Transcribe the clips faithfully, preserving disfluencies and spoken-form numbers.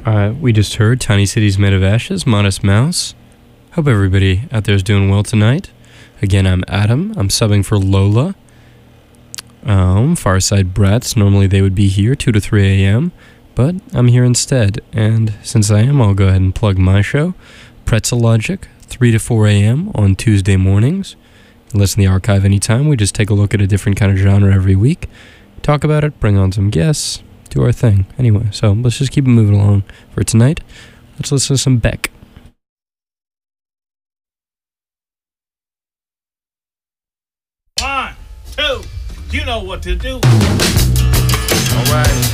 Uh, we just heard Tiny Cities Made of Ashes, Modest Mouse. Hope everybody out there is doing well tonight. Again, I'm Adam. I'm subbing for Lola. Um, Farside Brats, normally they would be here two to three a.m., but I'm here instead. And since I am, I'll go ahead and plug my show, Pretzel Logic, three to four a.m. on Tuesday mornings. Listen to the archive anytime. We just take a look at a different kind of genre every week, talk about it, bring on some guests, do our thing. Anyway, so let's just keep it moving along for tonight. Let's listen to some Beck. One, two, you know what to do. All right.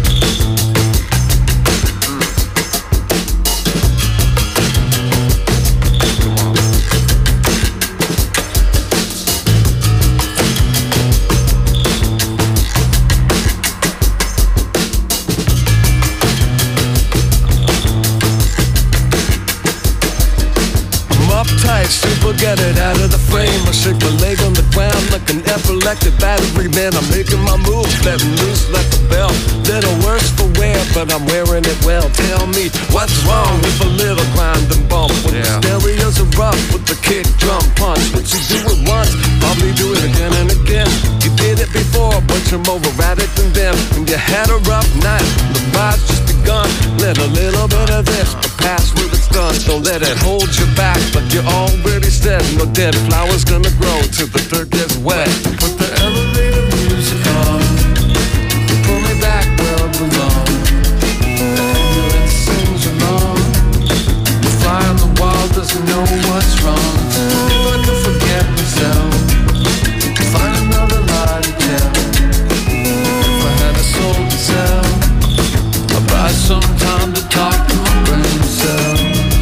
Super, get it out of the frame. I shake my leg on the ground like an epileptic battery man. I'm making my move, letting loose like a bell. Little worse for wear, but I'm wearing it well. Tell me what's wrong with a little grind and bump. When yeah. the stereos are rough with the kick, drum, punch. What you do it once, probably do it again and again. You did it before, but you're more erratic than them. When you had a rough night, the ride's just begun. Let a little bit of this, but pass where it's done. Don't let it hold you back, like you're already said. No dead flowers gonna grow till the dirt gets wet. Put the elevator music on, pull me back where I belong. The ambulance sings along. The fly on the wall doesn't know what's wrong. If I could forget myself, find another lie to tell. If I had a soul to sell, I'd buy some time to talk to my brain cell.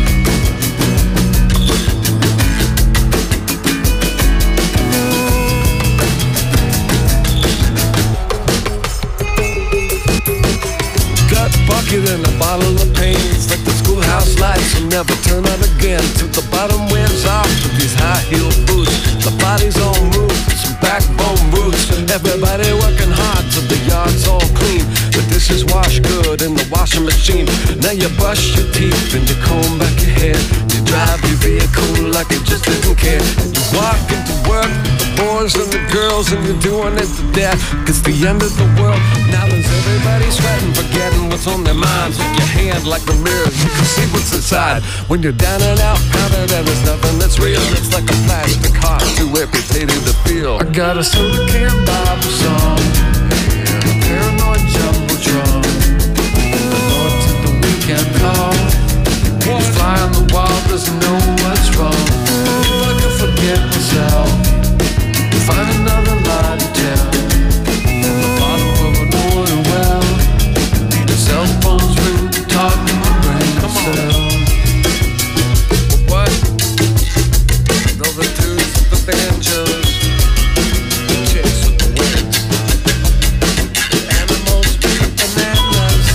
Bucket and a bottle of pain. It's like the schoolhouse lights will never turn on again. Till the bottom wears off with these high heel boots. The body's all moved, some backbone roots. Everybody working hard till the yard's all clean. The dishes wash good in the washing machine. Now you brush your teeth and you comb back your hair. You drive your vehicle like you just didn't care. You walk into work, the boys and the girls, and you're doing it to death. It's the end of the world. Now there's everybody sweating, forgetting what's on their minds. With your hand like a mirror, you can see what's inside. When you're down and out, powdered and there's nothing that's real. It's like a plastic heart, too amputated to feel. I got a soda can Bible song, a paranoid jumbotron, the Lord to the weekend call. The fly on the wall doesn't know what's wrong. If I could forget myself, find another lie to tell. At the bottom of an oil well, the cell phone's ring to talk to my brain cell. What? Those are dudes with the banjos, the chicks with the wigs, the animals with the bananas.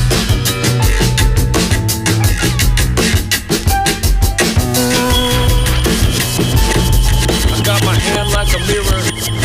I got my hand like a mirror.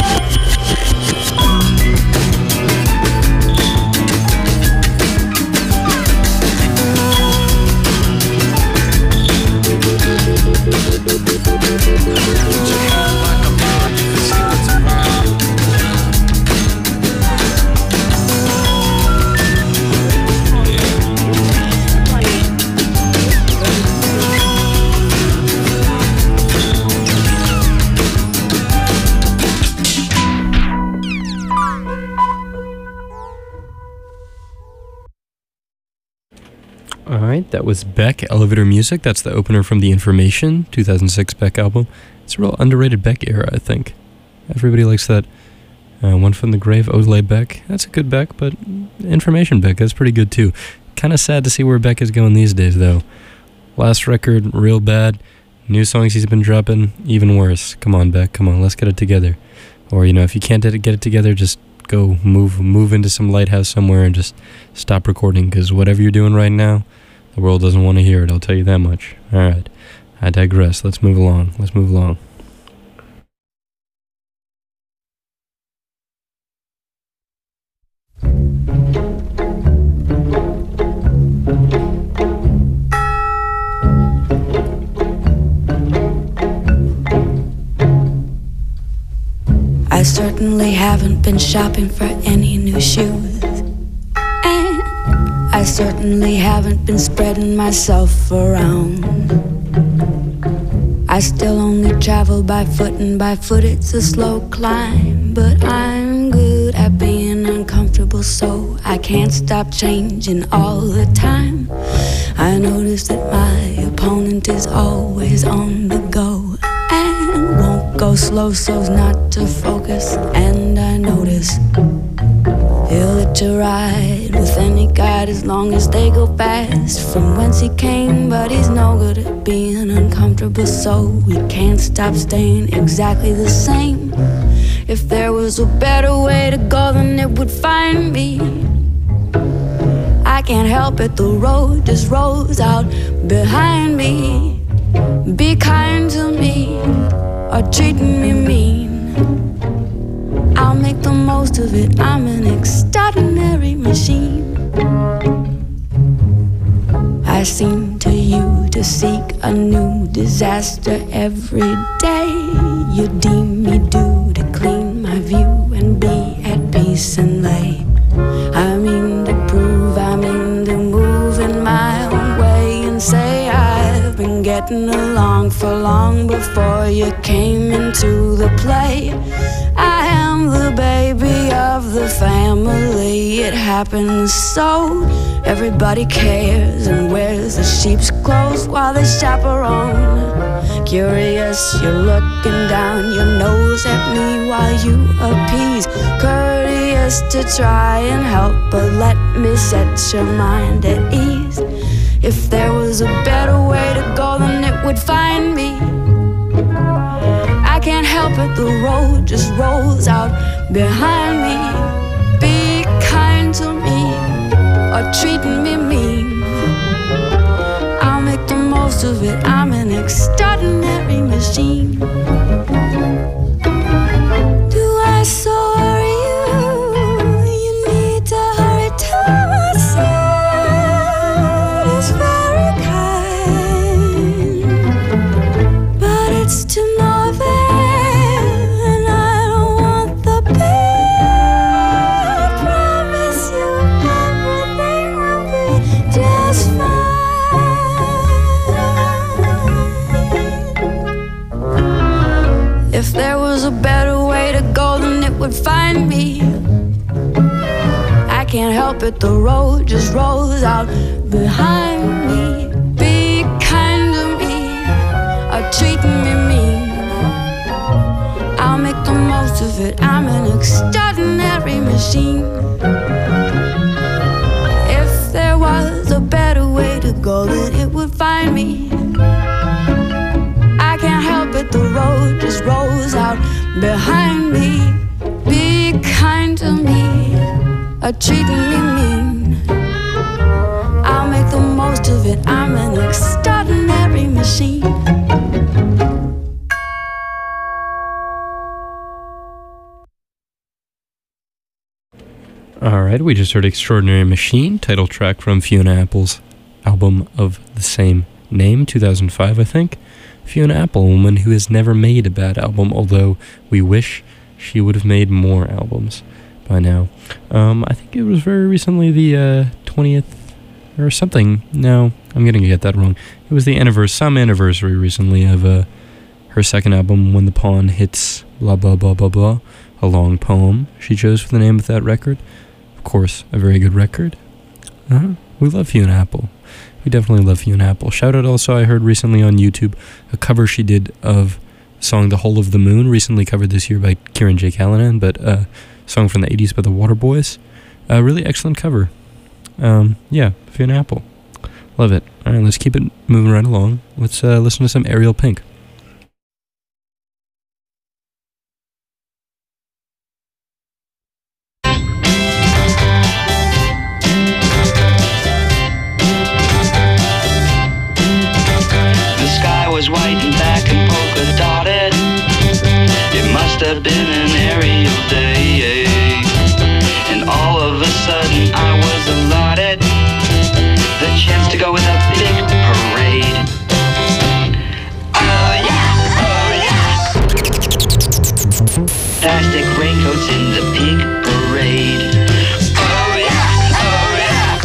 Alright, that was Beck, Elevator Music. That's the opener from The Information, two thousand six Beck album. It's a real underrated Beck era, I think. Everybody likes that uh, One from the Grave, Ole Beck. That's a good Beck, but Information Beck, that's pretty good too. Kind of sad to see where Beck is going these days, though. Last record, real bad. New songs he's been dropping, even worse. Come on, Beck, come on, let's get it together. Or, you know, if you can't get it together, just go move move into some lighthouse somewhere and just stop recording, because whatever you're doing right now, the world doesn't want to hear it, I'll tell you that much. Alright, I digress. Let's move along. Let's move along. I certainly haven't been shopping for any new shoes. And I certainly haven't been spreading myself around. I still only travel by foot, and by foot it's a slow climb. But I'm good at being uncomfortable, so I can't stop changing all the time. I notice that my opponent is always on the go and won't go slow so's not to focus. And I notice he'll let you ride with any guide as long as they go fast from whence he came. But he's no good at being uncomfortable, so we can't stop staying exactly the same. If there was a better way to go, then it would find me. I can't help it, the road just rolls out behind me. Be kind to me or treating me mean, I'll make the most of it. I'm an extraordinary machine. I seem to you to seek a new disaster every day. You deem me due to clean my view and be at peace and lay. I mean to prove, I mean to move in my own way and say I've been getting along for long before you came into the play. I am the baby of the family, it happens so. Everybody cares and wears the sheep's clothes while they chaperone. Curious, you're looking down your nose at me while you appease. Courteous to try and help, but let me set your mind at ease. If there was a better way to go, then it would find me. I can't help it, the road just rolls out behind me. Be kind to me or treating me mean, I'll make the most of it. I'm an extraordinary machine. Do I sorry you? You need to hurry to my side. It's very kind, but it's to no avail, and I don't want the pain. I promise you everything will be just fine. If there was a better way to go, then it would find me. I can't help it, the road just rolls out behind me. Be kind to me or treating me mean, I'll make the most of it. I'm an extraordinary machine. If there was a better way to go, then it would find me. I can't help it, the road just rolls out behind me. Be kind to me or treating me mean, I'll make the most of it. I'm an extraordinary machine. Alright, we just heard Extraordinary Machine, title track from Fiona Apple's album of the same name, two thousand five, I think. Fiona Apple, a woman who has never made a bad album, although we wish she would have made more albums by now. Um, I think it was very recently the uh, twentieth or something. No, I'm going to get that wrong. It was the anniversary, some anniversary recently of uh, her second album, When the Pawn Hits Blah Blah Blah Blah Blah, a long poem she chose for the name of that record. Of course, a very good record. Uh-huh. We love Fiona Apple. We definitely love Fiona Apple. Shout out also, I heard recently on YouTube, a cover she did of the song The Whole of the Moon, recently covered this year by Kieran J. Callanan, but a uh, song from the eighties by the Waterboys. A uh, really excellent cover. Um, yeah, Fiona Apple. Love it. All right, let's keep it moving right along. Let's uh, listen to some Ariel Pink. Was white and black and polka dotted. It must have been an aerial day, and all of a sudden I was allotted the chance to go with a big parade. I plastic raincoats in the pig parade. Oh yeah, oh yeah.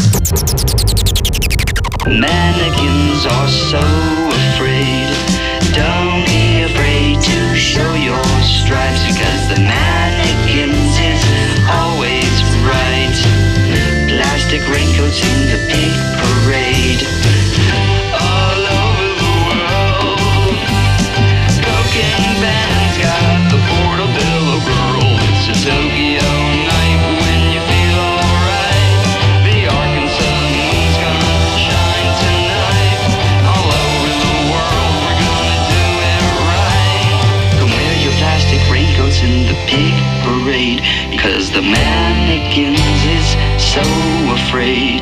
Mannequins are so afraid. Don't be afraid to show your stripes, because the mannequins is always right. Plastic raincoats in the pig parade. All over the world, broken bands got the portobello girl. It's a Tokyo night when you feel alright. The Arkansas moon's gonna shine tonight. All over the world, we're gonna do it right. Come wear your plastic raincoats in the pig parade, because the mannequins is so afraid.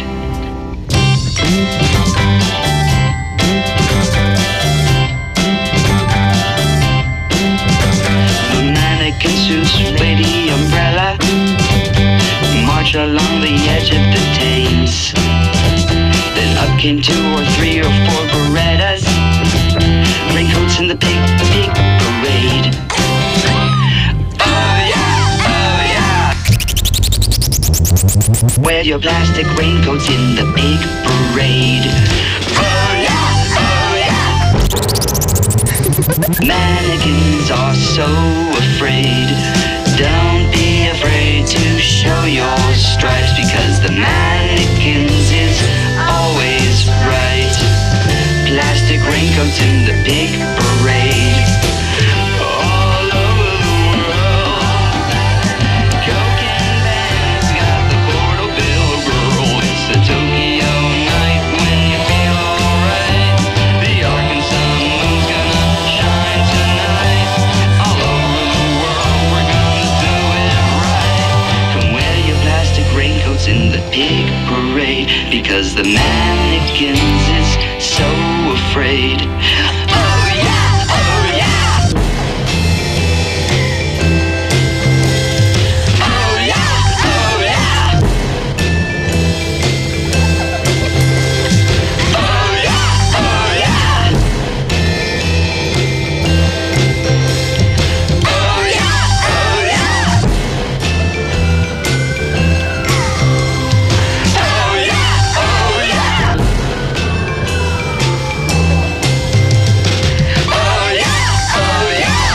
The mannequin suits weigh the umbrella, march along the edge of the Thames. Then up came two or three or four Berettas, raincoats in the pig, pig parade. Oh yeah, oh yeah. Wear your plastic raincoats in the pig parade. Oh yeah, oh yeah. Mannequins are so afraid. Don't be afraid to show your stripes, because the mannequins is always right. Plastic raincoats in the pig parade. All over the world, cocaine bands got the portobello girl. It's a Tokyo night when you feel alright. The Arkansas moon's gonna shine tonight. All over the world, we're gonna do it right. Come wear your plastic raincoats in the pig parade, because the mannequins is so afraid. Oh yeah, oh yeah. Oh yeah, oh yeah. Oh yeah, oh yeah. Oh yeah, oh yeah. Oh yeah, oh yeah. Oh yeah, oh yeah.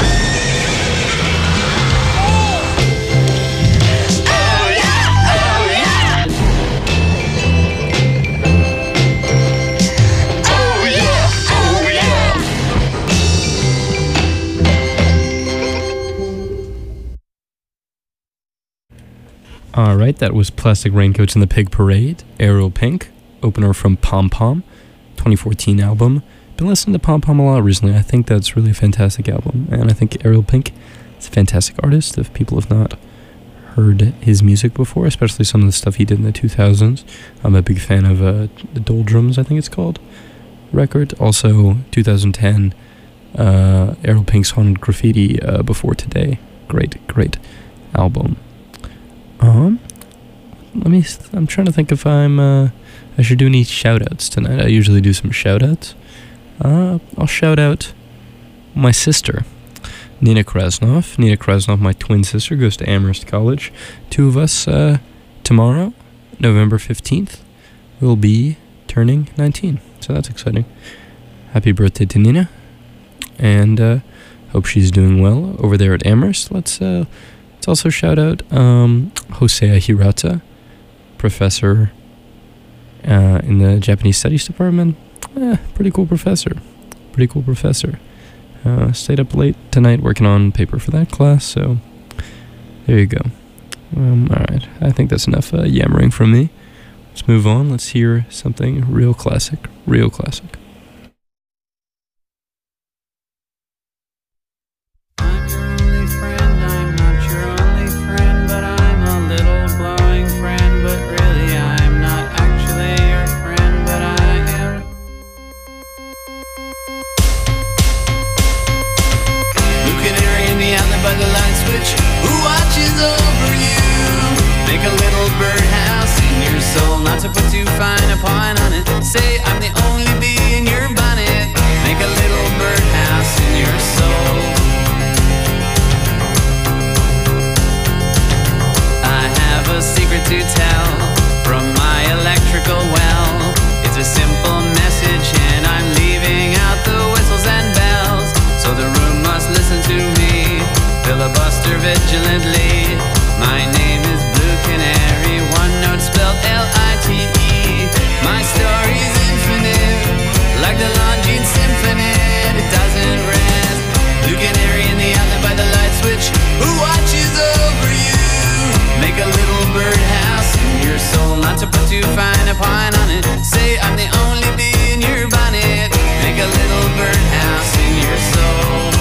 Oh yeah, oh yeah. Oh yeah, oh yeah. All right, that was Plastic Raincoats in the Pig Parade, Ariel Pink, opener from Pom Pom, twenty fourteen album. Been listening to Pom Pom a lot recently. I think that's really a fantastic album, and I think Ariel Pink is a fantastic artist. If people have not heard his music before, especially some of the stuff he did in the two thousands, I'm a big fan of uh, the Doldrums, I think it's called, record. Also, two thousand ten, uh, Ariel Pink's Haunted Graffiti, uh, Before Today. Great, great album. Um, let me, I'm trying to think if I'm, uh, I should do any shout-outs tonight. I usually do some shout-outs. Uh, I'll shout out my sister, Nina Krasnov. Nina Krasnov, my twin sister, goes to Amherst College. Two of us, uh, tomorrow, November fifteenth, will be turning nineteen. So that's exciting. Happy birthday to Nina. And, uh, hope she's doing well over there at Amherst. Let's, uh, let's also shout out, um, Hosea Hirata, professor, uh, in the Japanese Studies Department. Eh, pretty cool professor. Pretty cool professor. Uh, stayed up late tonight working on paper for that class, so there you go. Um, alright, I think that's enough uh, yammering from me. Let's move on. Let's hear something real classic. Real classic. I'm your only friend, I'm not your only friend, but I'm a little glowing friend, but really I'm not actually your friend, but I am. Blue canary in the alley by the light switch, who watches over you? Make a little birdhouse in your soul, not to put too fine a point on it. Say I'm the only bee in your bonnet. Make a little birdhouse in your soul. to tell from my electrical well. It's a simple message and I'm leaving out the whistles and bells. So the room must listen to me, filibuster vigilantly. My name is Blue Canary, one note spelled L I T E. My story's infinite, like the Longines Symphony. It doesn't rest. Blue Canary in the outlet by the light switch, who watches over you. Make a little birdhouse in your soul, not to put too fine a point on it. Say I'm the only bee in your bonnet. Make a little birdhouse in your soul.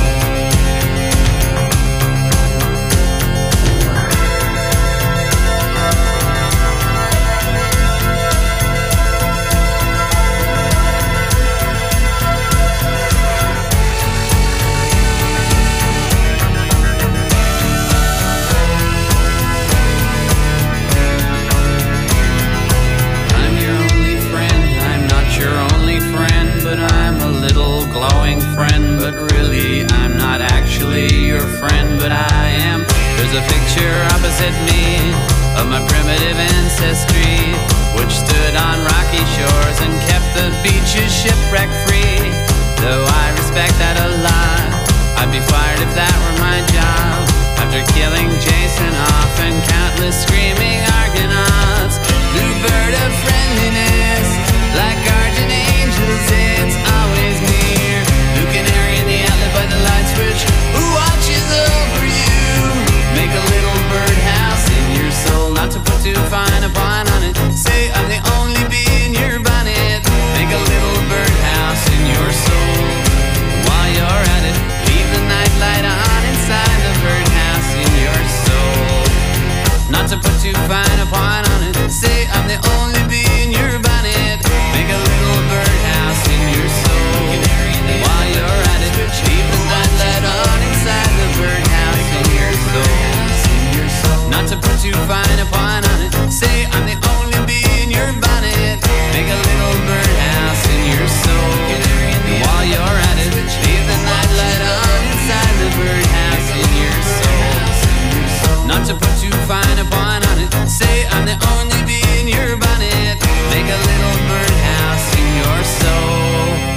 Glowing friend, but really I'm not actually your friend, but I am. There's a picture opposite me of my primitive ancestry, which stood on rocky shores and kept the beaches shipwreck free. Though I respect that a lot, I'd be fired if that were my job. After killing Jason off and countless screaming Argonauts, blue bird of friendliness, like guardian angels, it's always near. Blue Canary in the outlet by the light switch, who watches over you. Make a little birdhouse in your soul, not to put too fine a point on it. Say I'm the only bee in your bonnet. Make a little birdhouse in your soul. While you're at it, leave the night light on inside the birdhouse in your soul. Not to put too fine a point on it. Say I'm the only bee in your bonnet. Make a little birdhouse in your soul. While you're at it, leave the night light on inside the birdhouse in your soul. Not to put too fine a point on it. Say I'm the only bee in your bonnet. Make a little birdhouse in your soul. While you're at it, leave the night light on inside the birdhouse in your soul. Not to put too fine a point on it. Say I'm the only bee in your bonnet. Make a little birdhouse in your soul.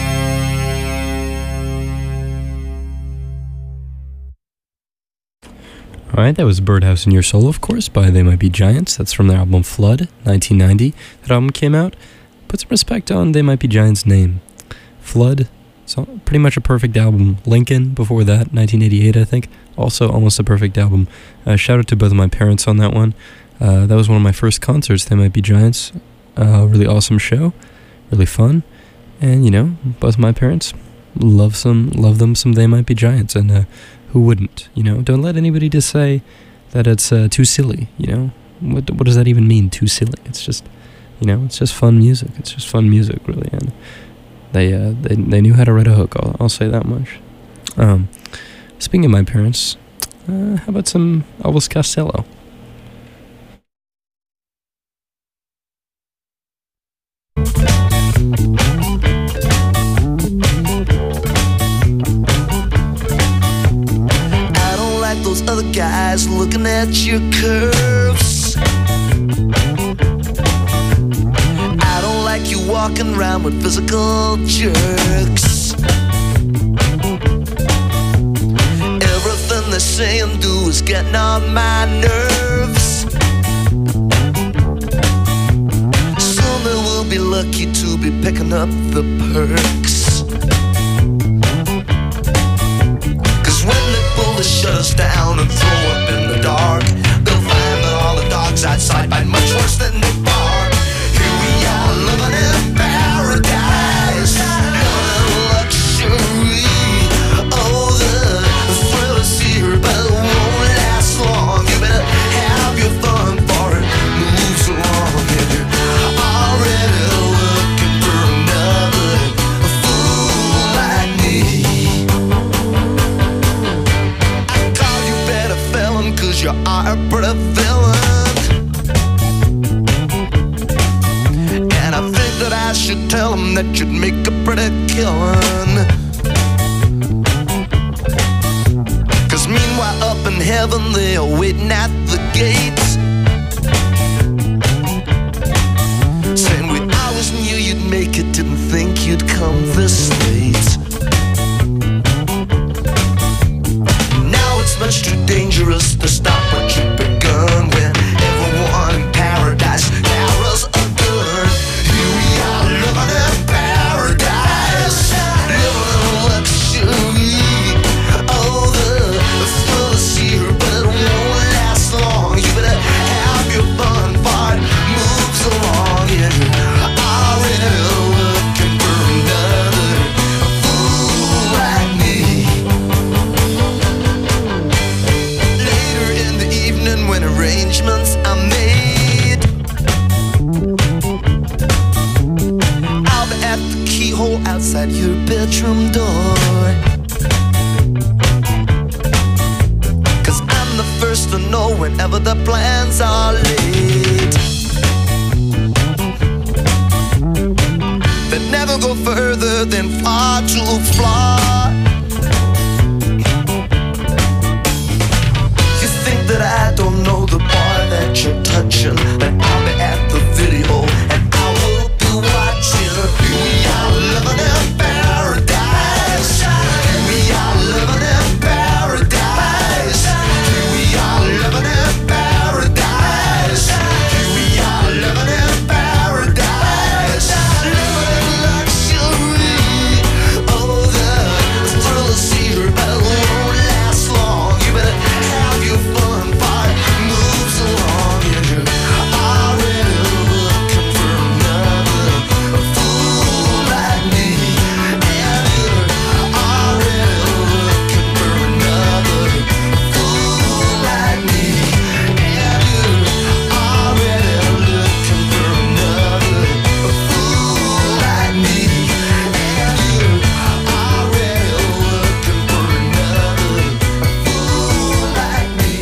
Alright, that was Birdhouse in Your Soul, of course, by They Might Be Giants. That's from their album Flood, nineteen ninety. That album came out. Put some respect on They Might Be Giants' name. Flood, so pretty much a perfect album. Lincoln, before that, nineteen eighty-eight, I think. Also almost a perfect album. Uh, shout out to both of my parents on that one. Uh, that was one of my first concerts, They Might Be Giants. Uh, really awesome show. Really fun. And, you know, both my parents love some, love them some They Might Be Giants. And, uh, who wouldn't, you know? Don't let anybody just say that it's uh, too silly, you know? What what does that even mean, too silly? It's just, you know, it's just fun music. It's just fun music, really. And they uh, they they knew how to write a hook, I'll, I'll say that much. Um, speaking of my parents, uh, how about some Elvis Costello? Other guys looking at your curves. I don't like you walking around with physical jerks. Everything they say and do is getting on my nerves. Soon they will be lucky to be picking up the perks. Shut us down and throw up in the dark. They'll find that all the dogs outside bite much worse than they bark. Here we are living in paradise, living in luxury. Oh, the thrill is here, but it won't last long. You better have your fun for it moves along. If you're already looking for another fool like me, you are a pretty villain, and I think that I should tell them that you'd make a pretty killing. Cause meanwhile up in heaven they are waiting at the gates. you didn't think you'd come this late. Now it's much too dangerous to stop what you've begun. When everyone in paradise carries a gun, here we are living in paradise, living in luxury. Oh, the fullest here, but it won't last long. You better have your fun part moves along. Yeah, already looking for another fool like me. Later in the evening when arrangements are made, I'll be at the keyhole outside your bedroom door. Cause I'm the first to know whenever the plans are laid. They never go further than far too far. You think that I don't know the boy that you're touching, but I'll be at the video and I will be watching. Here we are living in paradise. Here we are living in paradise. Here we are living in paradise. Here we are living in paradise. Living in luxury. Oh, the thrill is here, but it won't last long. You better have your fun part moves along. And you're already looking for another fool like me. And you're already looking for another fool like me. And you're already looking for another fool like me. And you're already looking for another fool like me.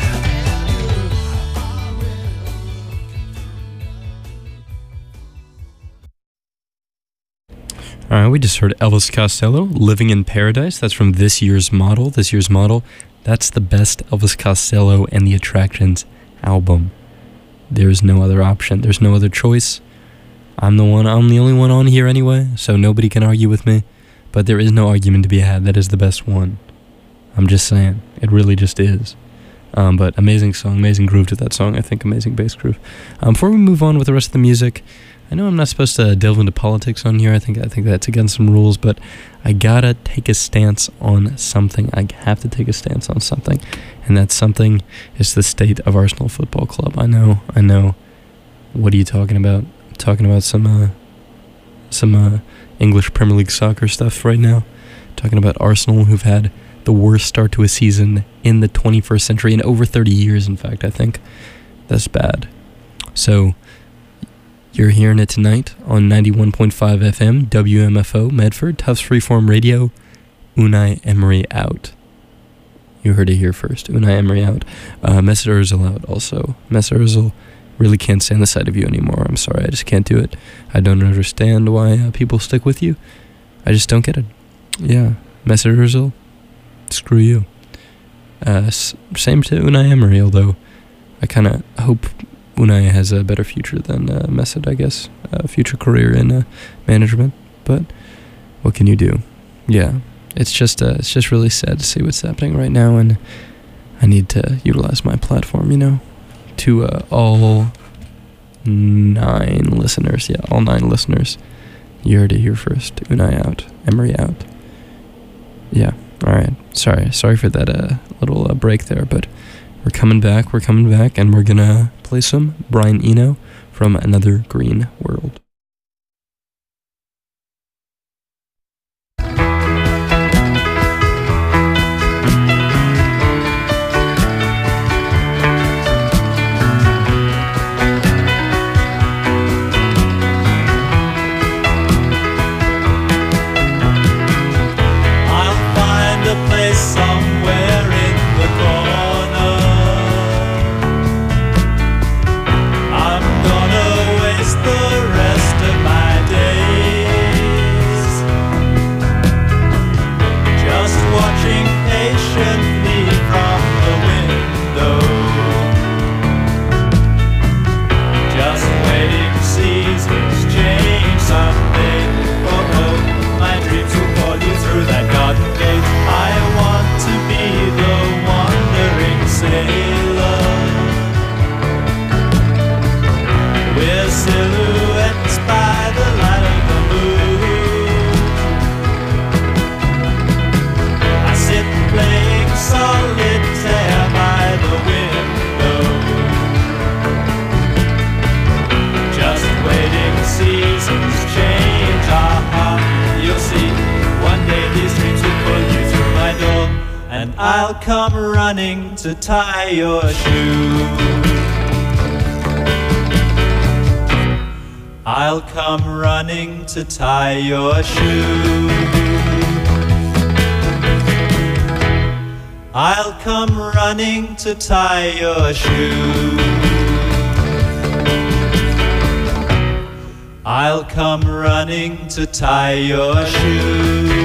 All right, we just heard Elvis Costello, Living in Paradise. That's from this year's model. This year's model, that's the best Elvis Costello and the Attractions album. There's no other option. There's no other choice. I'm the one, I'm the only one on here anyway, so nobody can argue with me. But there is no argument to be had. That is the best one. I'm just saying. It really just is. Um, but amazing song, amazing groove to that song. I think amazing bass groove. Um, before we move on with the rest of the music, I know I'm not supposed to delve into politics on here. I think I think that's against some rules, but I gotta take a stance on something. I have to take a stance on something, and that something is the state of Arsenal Football Club. I know, I know. What are you talking about? I'm talking about some uh, some uh, English Premier League soccer stuff right now. Talking about Arsenal, who've had the worst start to a season in the twenty-first century, in over thirty years, in fact, I think. That's bad. So, you're hearing it tonight on ninety-one point five F M, W M F O, Medford, Tufts Freeform Radio, Unai Emery out. You heard it here first, Unai Emery out. Uh, Mesut Ozil out also. Mesut Ozil really can't stand the sight of you anymore. I'm sorry, I just can't do it. I don't understand why uh, people stick with you. I just don't get it. Yeah, Mesut Ozil, screw you. Uh, s- same to Unai Emery, although I kind of hope Unai has a better future than uh, Mesut, I guess. A future career in uh, management. But what can you do? Yeah, it's just uh, it's just really sad to see what's happening right now, and I need to utilize my platform, you know, to uh, all nine listeners. Yeah, all nine listeners. You heard it here first. Unai out. Emery out. Yeah, all right. Sorry, sorry for that uh, little uh, break there, but we're coming back. We're coming back, and we're gonna play some Brian Eno from Another Green World. I'm gonna waste the rest We're silhouettes by the light of the moon. I sit playing solitaire by the window, just waiting seasons change. Aha, you'll see, one day these dreams will pull you through my door, and I'll come running to tie your shoe. I'll come running to tie your shoe. I'll come running to tie your shoe. I'll come running to tie your shoe.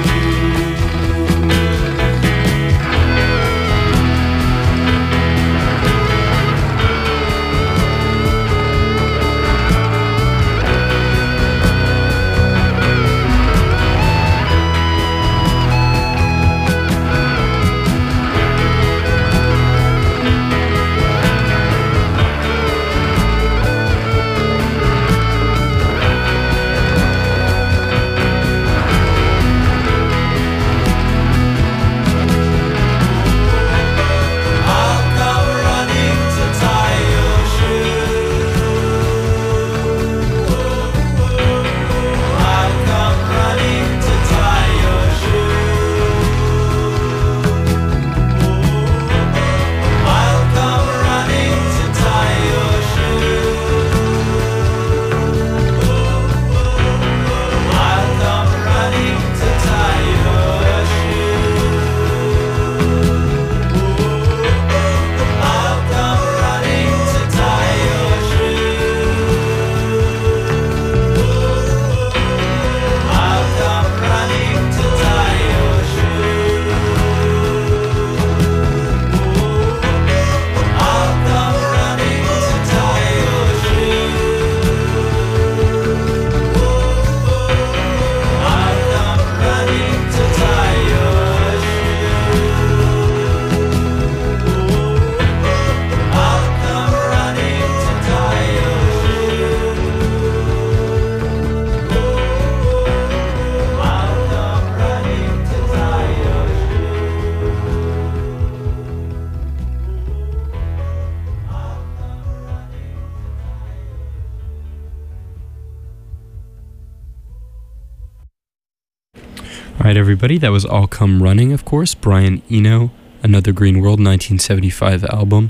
Alright everybody, that was All Come Running, of course. Brian Eno, Another Green World, nineteen seventy-five album.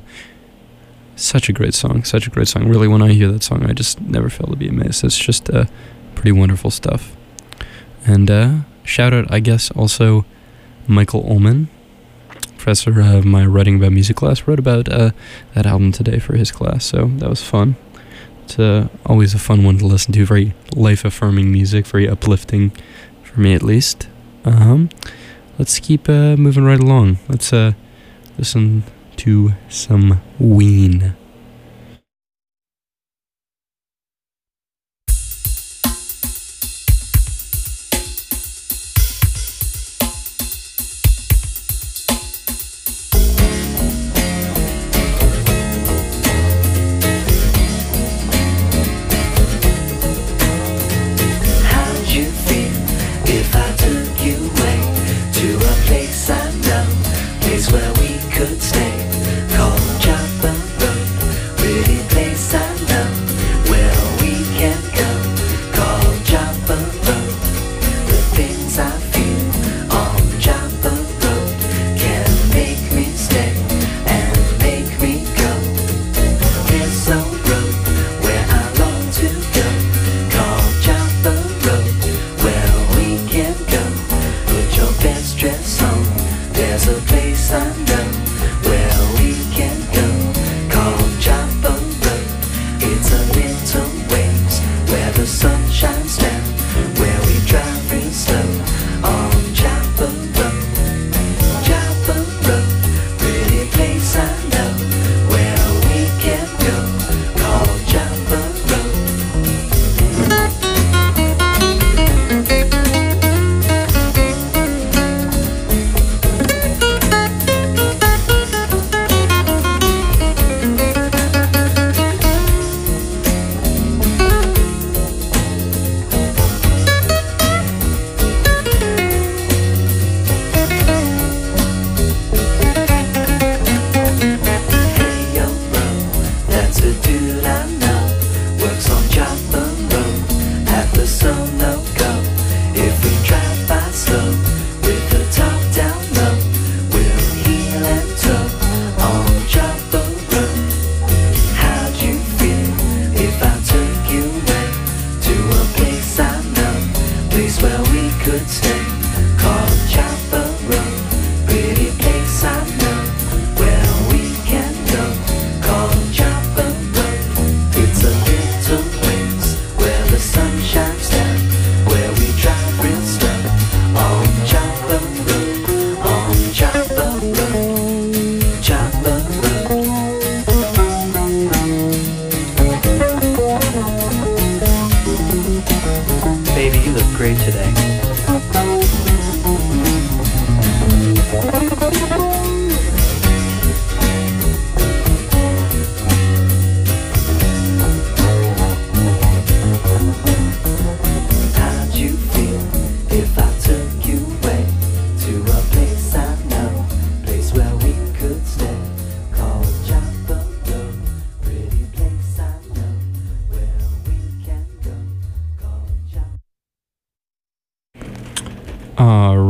Such a great song, such a great song. Really, when I hear that song, I just never fail to be amazed. It's just uh, pretty wonderful stuff. And uh, shout out, I guess, also Michael Ullman, professor of my writing about music class, wrote about uh, that album today for his class, so that was fun. It's uh, always a fun one to listen to, very life-affirming music, very uplifting, for me at least. Um, let's keep uh, moving right along. Let's uh, listen to some Ween. Where we could stay, called Java Road.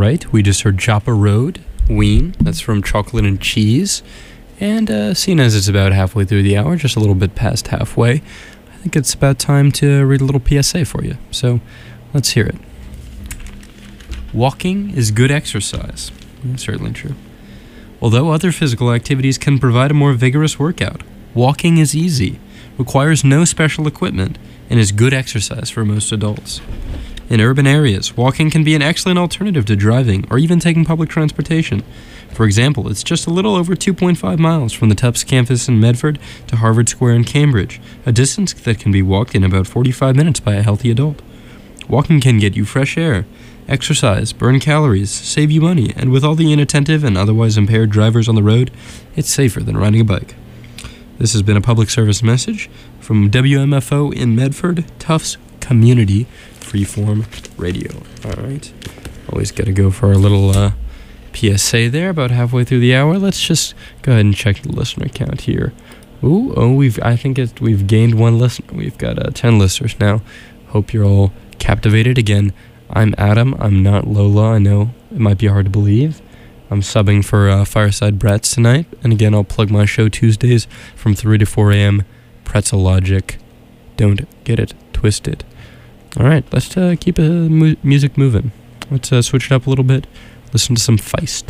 right, we just heard Joppa Road, Ween. That's from Chocolate and Cheese. And uh, seeing as it's about halfway through the hour, just a little bit past halfway, I think it's about time to read a little P S A for you. So let's hear it. Walking is good exercise. That's certainly true. Although other physical activities can provide a more vigorous workout, walking is easy, requires no special equipment, and is good exercise for most adults. In urban areas, walking can be an excellent alternative to driving or even taking public transportation. For example, it's just a little over two point five miles from the Tufts campus in Medford to Harvard Square in Cambridge, a distance that can be walked in about forty-five minutes by a healthy adult. Walking can get you fresh air, exercise, burn calories, save you money, and with all the inattentive and otherwise impaired drivers on the road, it's safer than riding a bike. This has been a public service message from W M F O in Medford, Tufts Community Freeform Radio. All right. Always got to go for our little uh, P S A there about halfway through the hour. Let's just go ahead and check the listener count here. Ooh, oh, we've I think it, we've gained one listener. We've got uh, ten listeners now. Hope you're all captivated. Again, I'm Adam. I'm not Lola. I know it might be hard to believe. I'm subbing for uh, Fireside Brats tonight. And again, I'll plug my show Tuesdays from three to four a.m. Pretzel Logic. Don't get it twisted. All right, let's uh, keep uh, mu- music moving. Let's uh, switch it up a little bit. Listen to some Feist.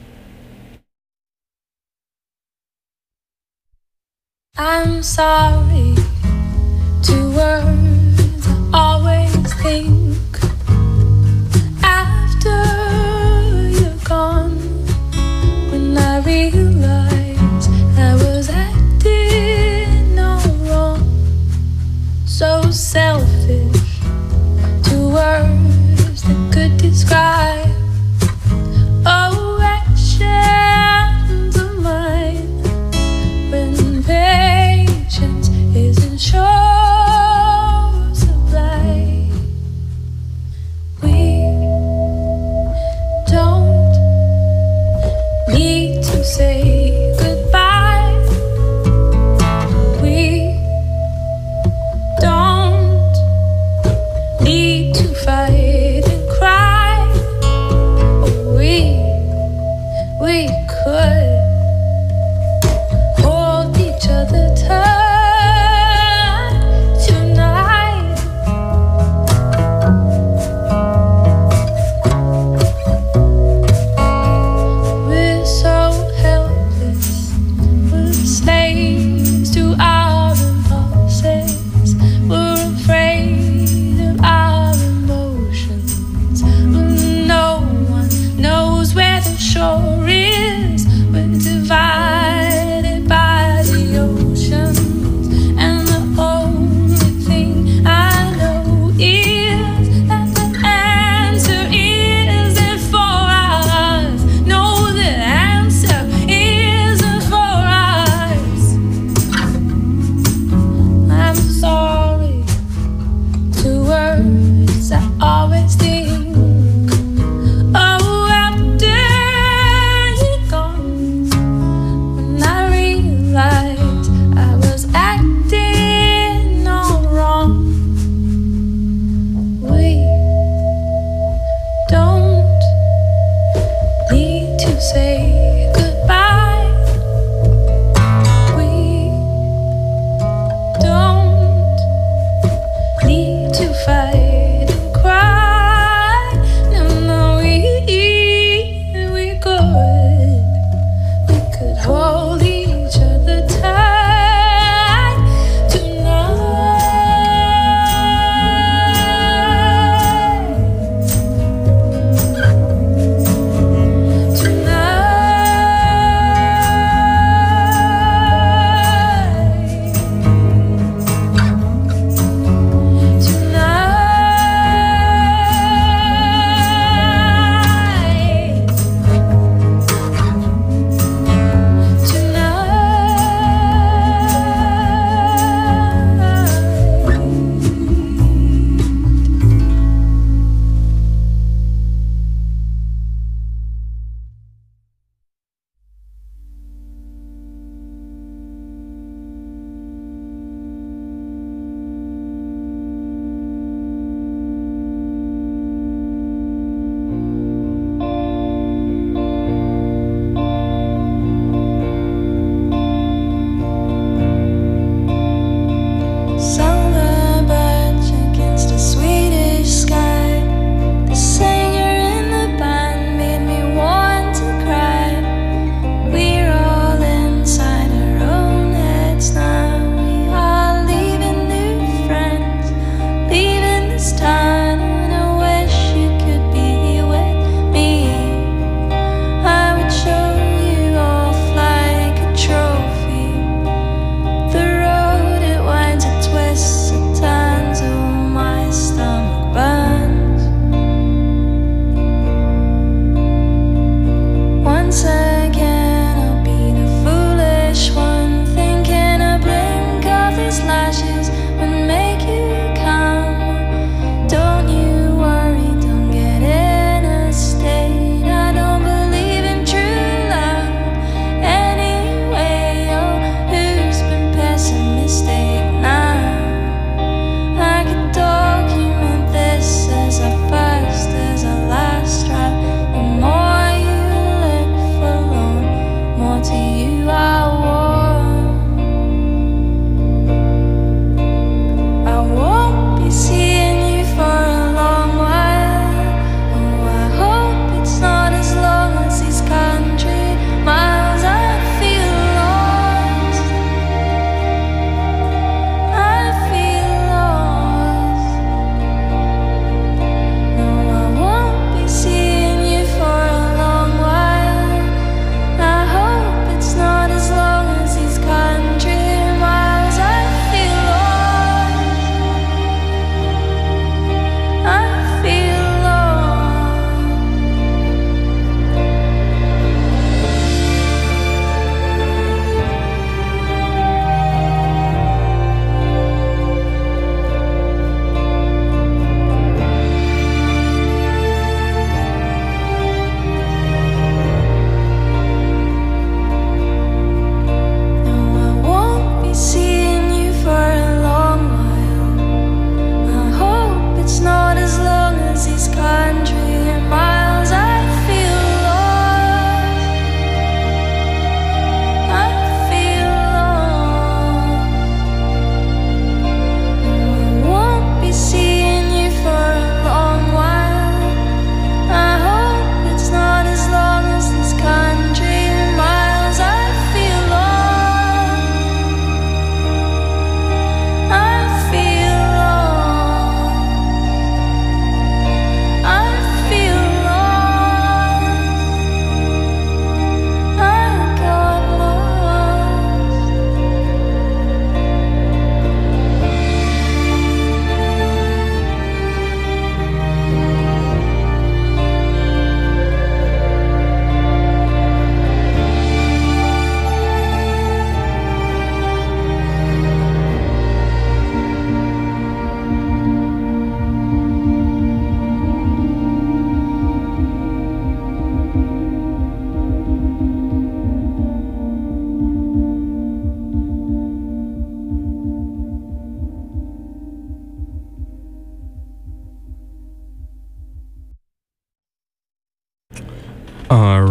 I'm sorry, two words I always think after you're gone. When I realize I was acting all wrong, so selfish. Two words that could describe oh actions of mine when patience isn't sure supply. We don't need to say goodbye. We don't need to fight and cry. We, we could hold each other tight tonight. We're so helpless, we're slaves to our impulses. We're afraid of our emotions. No one knows where the shore is. We're divided by the oceans, and the only thing I know is that the answer isn't for us. No, the answer isn't for us. I'm sorry, two words I always think oh after you're gone. When I realize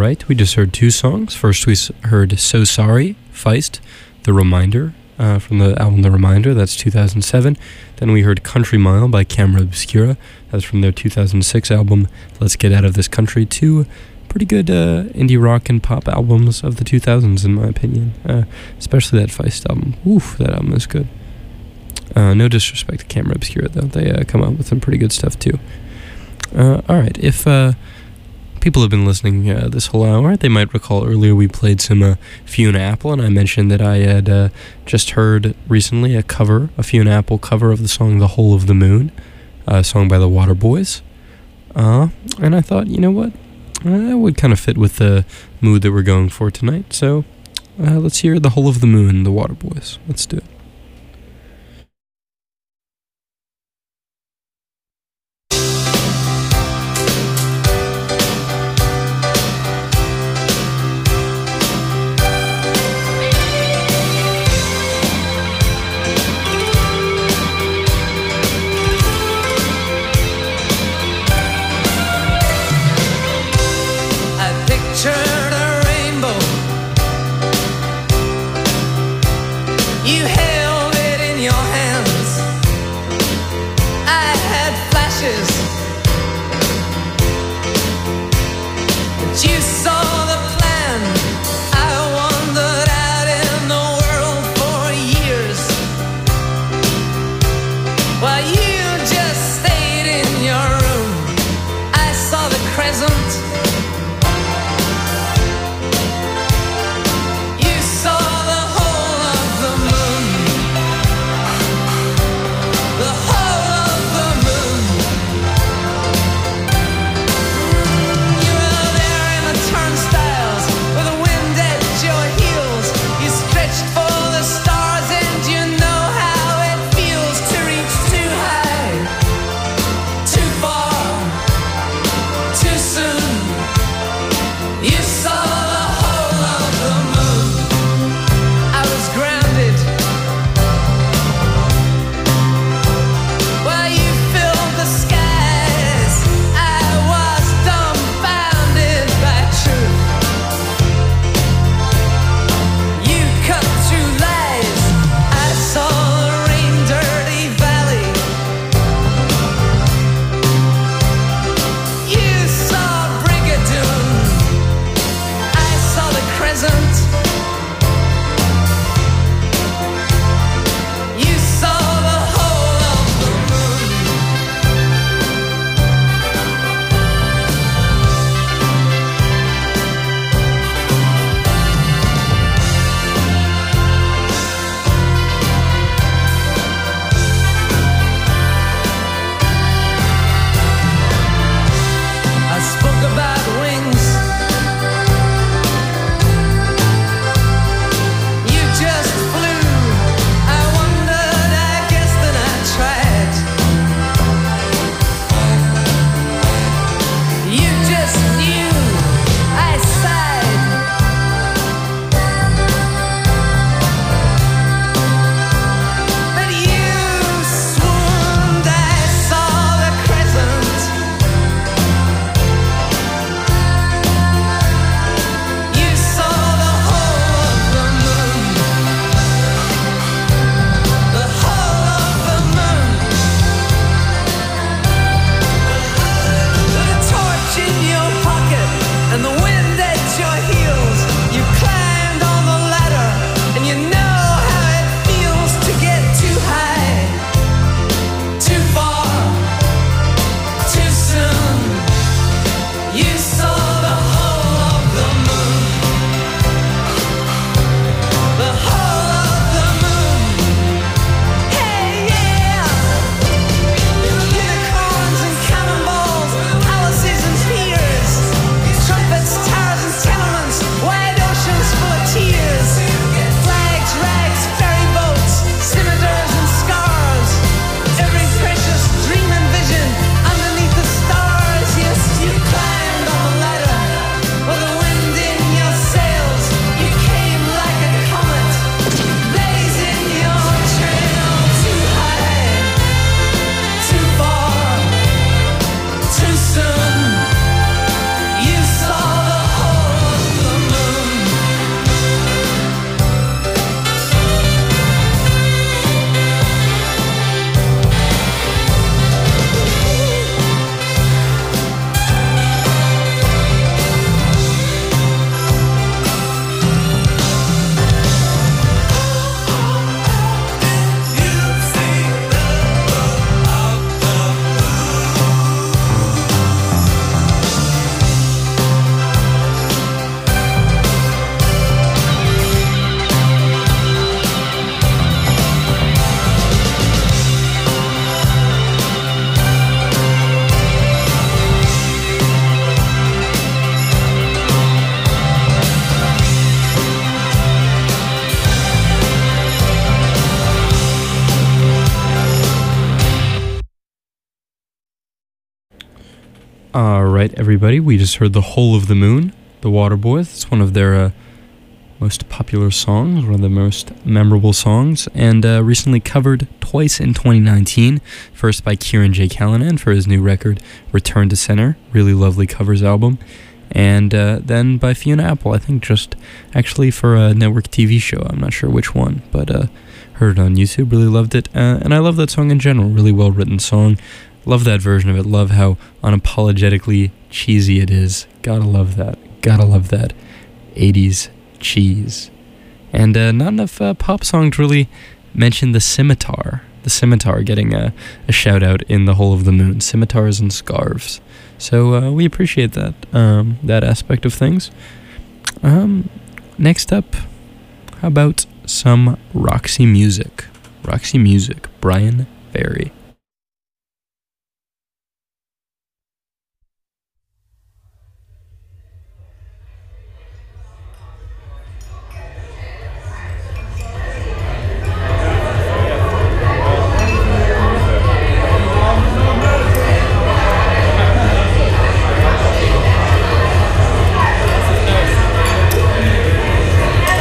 right, we just heard two songs. First, we s- heard So Sorry, Feist, The Reminder, uh, from the album The Reminder, that's two thousand seven. Then we heard Country Mile by Camera Obscura, that's from their two thousand six album, Let's Get Out of This Country. Two pretty good uh, indie rock and pop albums of the two thousands, in my opinion, uh, especially that Feist album. Oof, that album is good. Uh, no disrespect to Camera Obscura, though. They uh, come out with some pretty good stuff, too. Uh, Alright, if uh, people have been listening uh, this whole hour, they might recall earlier we played some uh, Fiona Apple, and I mentioned that I had uh, just heard recently a cover, a Fiona Apple cover of the song The Hole of the Moon, a song by the Waterboys. Uh, and I thought, you know what? Uh, that would kind of fit with the mood that we're going for tonight, so uh, let's hear The Hole of the Moon, the Waterboys. Let's do it. You saw the whole of the moon. Alright, everybody, we just heard The Hole of the Moon, The Waterboys. It's one of their uh, most popular songs, one of the most memorable songs, and uh, recently covered twice in twenty nineteen. First by Kieran J. Callanan for his new record, Return to Center, really lovely covers album. And uh, then by Fiona Apple, I think just actually for a network T V show, I'm not sure which one, but uh, heard it on YouTube, really loved it. Uh, and I love that song in general, really well written song. Love that version of it. Love how unapologetically cheesy it is. Gotta love that. Gotta love that eighties cheese. And uh, not enough uh, pop songs really mention the scimitar. The scimitar getting a, a shout out in The Hole of the Moon. Scimitars and scarves. So uh, we appreciate that um, that aspect of things. Um, next up, how about some Roxy Music? Roxy Music, Brian Ferry.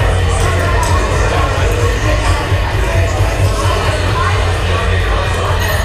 Thank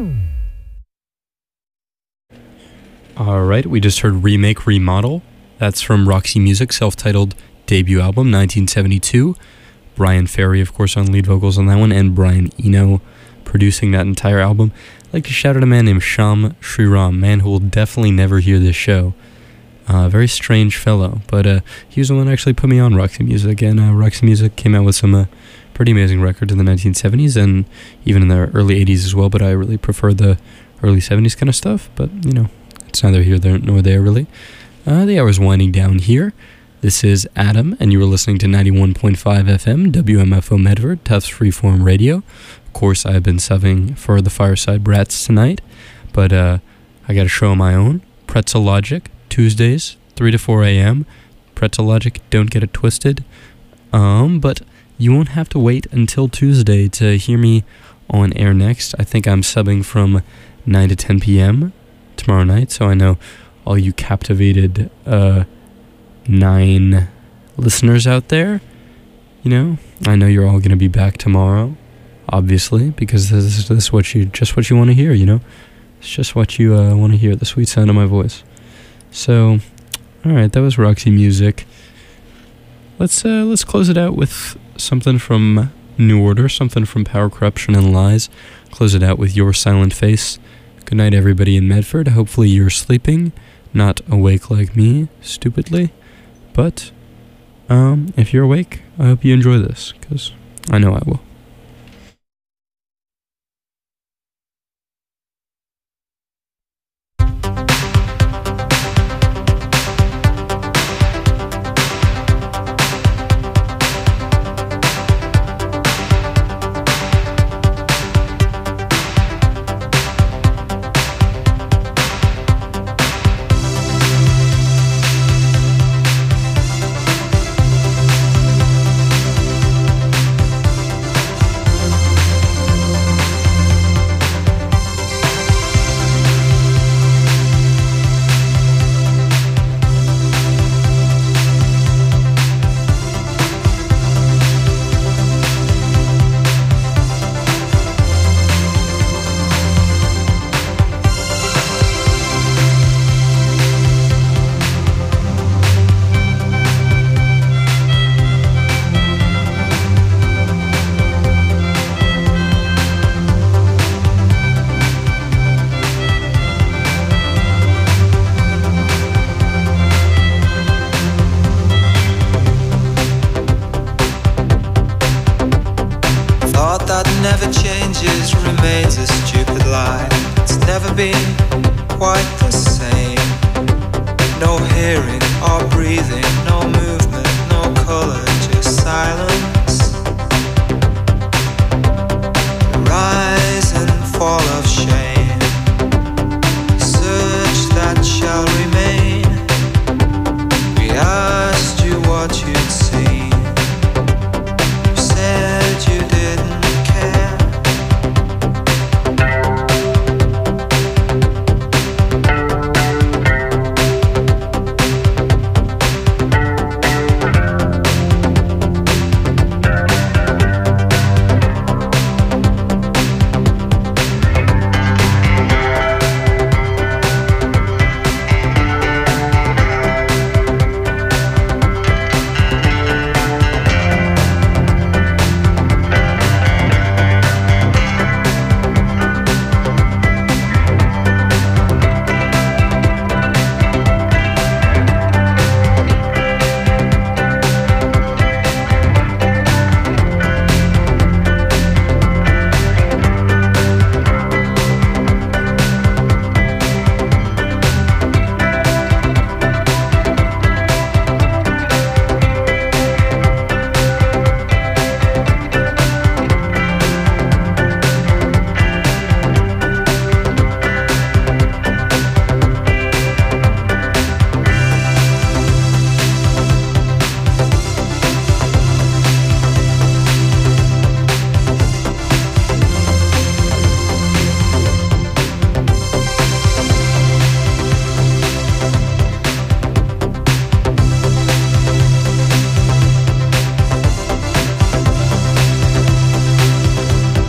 Alright, we just heard Remake Remodel. That's from Roxy Music's self-titled debut album, nineteen seventy-two. Brian Ferry, of course, on lead vocals on that one, and Brian Eno producing that entire album. I'd like to shout out a man named Sham Sriram, man who will definitely never hear this show. A uh, very strange fellow, but uh, he was the one that actually put me on Roxy Music, and uh, Roxy Music came out with some uh, pretty amazing records in the nineteen seventies, and even in the early eighties as well, but I really prefer the early seventies kind of stuff, but, you know, it's neither here nor there, really. Uh, the hour's winding down here. This is Adam, and you are listening to ninety-one point five F M, W M F O Medford, Tufts Freeform Radio. Of course, I've been subbing for the Fireside Brats tonight, but uh, I got a show of my own, Pretzel Logic, Tuesdays, three to four a.m. Pretzel Logic, don't get it twisted. Um, but you won't have to wait until Tuesday to hear me on air next. I think I'm subbing from nine to ten p.m. tomorrow night, so I know all you captivated uh, nine listeners out there, you know, I know you're all going to be back tomorrow, obviously, because this is, this is what you, just what you want to hear, you know, it's just what you uh, want to hear, the sweet sound of my voice. So, alright, that was Roxy Music. Let's, uh, let's close it out with something from New Order, something from Power, Corruption, and Lies. Close it out with Your Silent Face. Good night, everybody in Medford. Hopefully you're sleeping, not awake like me, stupidly. But, um, if you're awake, I hope you enjoy this, because I know I will. never changes, remains a stupid lie. It's never been quite the same. No hearing or breathing, no movement, no color, just silence.